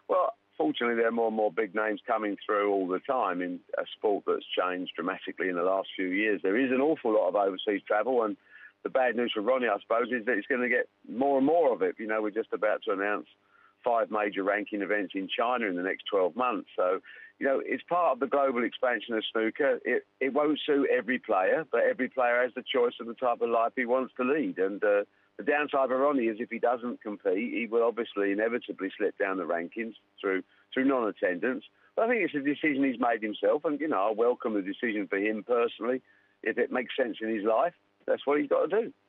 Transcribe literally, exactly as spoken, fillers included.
Well, fortunately, there are more and more big names coming through all the time in a sport that's changed dramatically in the last few years. There is an awful lot of overseas travel, and the bad news for Ronnie, I suppose, is that it's going to get more and more of it. You know, we're just about to announce five major ranking events in China in the next twelve months. So, you know, it's part of the global expansion of snooker. It, it won't suit every player, but every player has the choice of the type of life he wants to lead. And uh, the downside for Ronnie is if he doesn't compete, he will obviously inevitably slip down the rankings through through non-attendance. But I think it's a decision he's made himself, and, you know, I welcome the decision for him personally. If it makes sense in his life, that's what he's got to do.